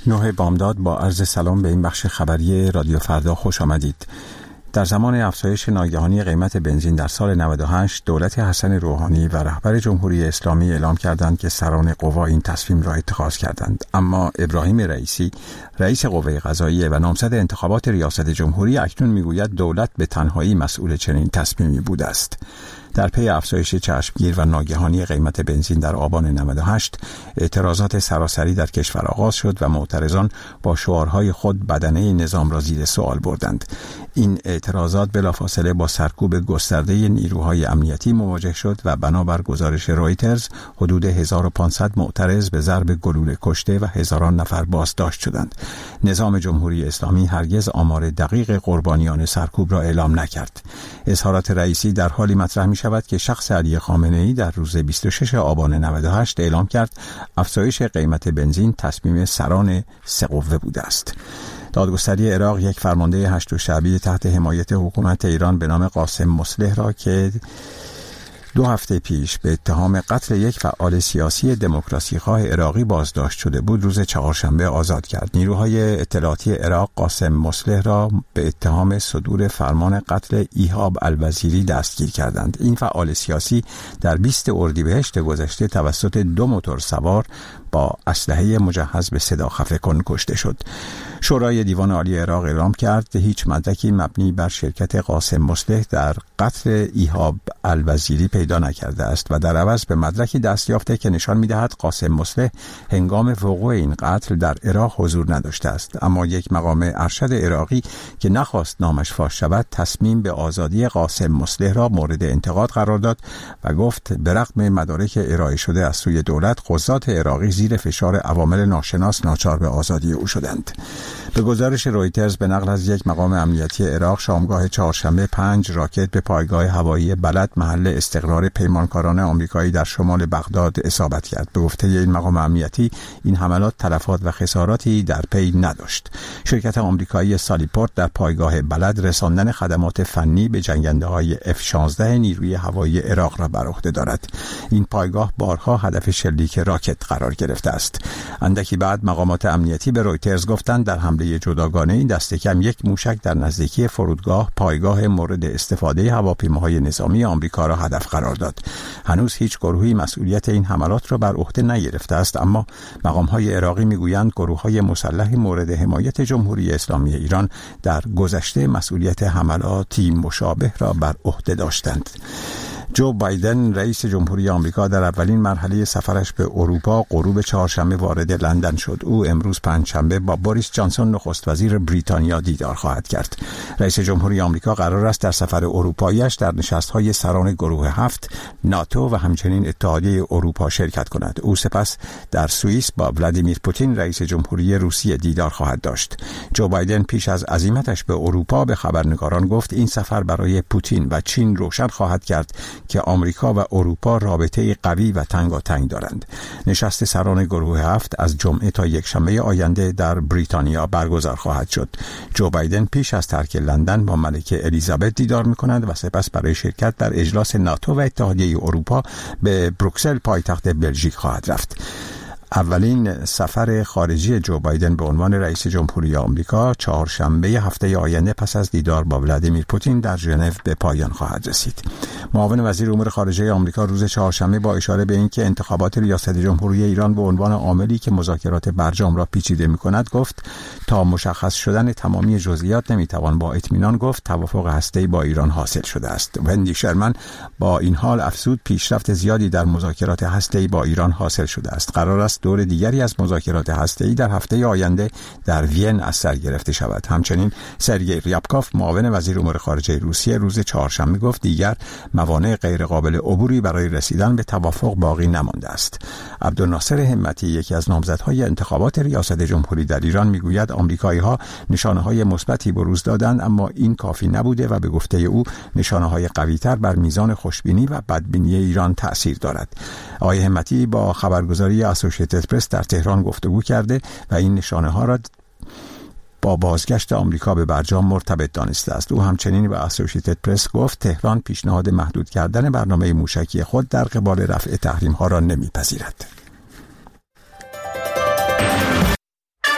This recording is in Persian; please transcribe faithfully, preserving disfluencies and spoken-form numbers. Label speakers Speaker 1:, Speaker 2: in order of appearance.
Speaker 1: نه بامداد با عرض سلام به این بخش خبری رادیو فردا خوش آمدید. در زمان افزایش ناگهانی قیمت بنزین در سال نود و هشت دولت حسن روحانی و رهبر جمهوری اسلامی اعلام کردند که سران قوا این تصمیم را اتخاذ کردند، اما ابراهیم رئیسی رئیس قوه قضاییه و نامزد انتخابات ریاست جمهوری اکنون میگوید دولت به تنهایی مسئول چنین تصمیمی بوده است. در پی افزایش چشمگیر و ناگهانی قیمت بنزین در آبان نود و هشت اعتراضات سراسری در کشور آغاز شد و معترضان با شعارهای خود بدنه نظام را زیر سوال بردند. این اعتراضات بلافاصله با سرکوب گسترده نیروهای امنیتی مواجه شد و بنابر گزارش رویترز حدود هزار و پانصد معترض به ضرب گلوله کشته و هزاران نفر بازداشت شدند. نظام جمهوری اسلامی هرگز آمار دقیق قربانیان سرکوب را اعلام نکرد. اظهارات رئیسی در حالی مطرح می شود که شخص علی خامنه‌ای در روز بیست و شش آبان نود و هشت اعلام کرد افزایش قیمت بنزین تصمیم سران سه قوه بوده است. دادگستری عراق یک فرمانده هشت شعبی تحت حمایت حکومت ایران به نام قاسم مصلح را که دو هفته پیش به اتهام قتل یک فعال سیاسی دموکراسی خواه عراقی بازداشت شده بود روز چهارشنبه آزاد کرد. نیروهای اطلاعاتی عراق قاسم مصلح را به اتهام صدور فرمان قتل ایهاب الوزیری دستگیر کردند. این فعال سیاسی در بیست اردیبهشت گذشته توسط دو موتور سوار با اسلحه مجهز به صدا خفه کن کشته شد. شورای دیوان عالی عراق اعلام کرد که هیچ مدرکی مبنی بر شرکت قاسم مصلح در قتل ایهاب الوزیری پیدا نکرده است و در عوض به مدرکی دست یافته که نشان می‌دهد قاسم مصلح هنگام وقوع این قتل در عراق حضور نداشته است. اما یک مقام ارشد عراقی که نخواست نامش فاش شود تصمیم به آزادی قاسم مصلح را مورد انتقاد قرار داد و گفت به رغم مدارک ارائه شده از سوی دولت قضات عراقی زیر فشار عوامل ناشناس ناچار به آزادی او شدند. به گزارش رویترز به نقل از یک مقام امنیتی عراق شامگاه چهارشنبه پنج راکت به پایگاه هوایی بلد محل استقرار پیمانکاران آمریکایی در شمال بغداد اصابت کرد. به گفته این مقام امنیتی این حملات تلفات و خساراتی در پی نداشت. شرکت آمریکایی سالیپورت در پایگاه بلد رساندن خدمات فنی به جنگنده‌های اف شانزده نیروی هوایی عراق را بر عهده دارد. این پایگاه بارها هدف شلیک راکت قرار گرفته است. اندکی بعد مقامات امنیتی به رویترز گفتند در حمله جداگانه این دست کم یک موشک در نزدیکی فرودگاه پایگاه مورد استفاده هواپیماهای نظامی آمریکا را هدف قرار داد. هنوز هیچ گروهی مسئولیت این حملات را بر عهده نگرفته است، اما مقام‌های عراقی میگویند گروه‌های مسلح مورد حمایت جمهوری اسلامی ایران در گذشته مسئولیت حملاتی مشابه را بر عهده داشتند. جو بایدن رئیس جمهوری آمریکا در اولین مرحله سفرش به اروپا غروب چهارشنبه وارد لندن شد. او امروز پنجشنبه با بوریس جانسون نخست وزیر بریتانیا دیدار خواهد کرد. رئیس جمهوری آمریکا قرار است در سفر اروپایی‌اش در نشست‌های سران گروه هفت، ناتو و همچنین اتحادیه اروپا شرکت کند. او سپس در سوئیس با ولادیمیر پوتین رئیس جمهوری روسیه دیدار خواهد داشت. جو بایدن پیش از عزیمتش به اروپا به خبرنگاران گفت این سفر برای پوتین و چین روشن خواهد کرد که آمریکا و اروپا رابطه قوی و تنگاتنگ دارند. نشست سران گروه هفت از جمعه تا یکشنبه آینده در بریتانیا برگزار خواهد شد. جو بایدن پیش از ترک لندن با ملکه الیزابت دیدار می‌کند و سپس برای شرکت در اجلاس ناتو و اتحادیه اروپا به بروکسل پایتخت بلژیک خواهد رفت. اولین سفر خارجی جو بایدن به عنوان رئیس جمهوری آمریکا چهارشنبه هفته آینده پس از دیدار با ولادیمیر پوتین در ژنو به پایان خواهد رسید. معاون وزیر امور خارجه آمریکا روز چهارشنبه با اشاره به اینکه انتخابات ریاست جمهوری ایران به عنوان عاملی که مذاکرات برجام را پیچیده می‌کند گفت تا مشخص شدن تمامی جزئیات نمی‌توان با اطمینان گفت توافق هسته‌ای با ایران حاصل شده است. وندی شرمن با این حال افزود پیشرفت زیادی در مذاکرات هسته‌ای با ایران حاصل شده است. قرار است دور دیگری از مذاکرات هسته‌ای در هفته آینده در وین از سر گرفته شود. همچنین سرگئی ریابکوف معاون وزیر امور خارجه روسیه روز چهارشنبه گفت دیگر موانع غیر قابل عبوری برای رسیدن به توافق باقی نمانده است. عبدالناصر همتی یکی از نامزدهای انتخابات ریاست جمهوری در ایران میگوید آمریکایی‌ها نشانه‌های مثبتی بروز دادند، اما این کافی نبوده و به گفته او نشانه‌های قوی‌تر بر میزان خوشبینی و بدبینی ایران تأثیر دارد. آقای همتی با خبرگزاری اسوسییتد پرس در تهران گفتگو کرده و این نشانه‌ها را با بازگشت آمریکا به برجام مرتبط دانسته است. او همچنین به اسوسییتد پرس گفت تهران پیشنهاد محدود کردن برنامه موشکی خود در قبال رفع تحریم‌ها را نمی‌پذیرد.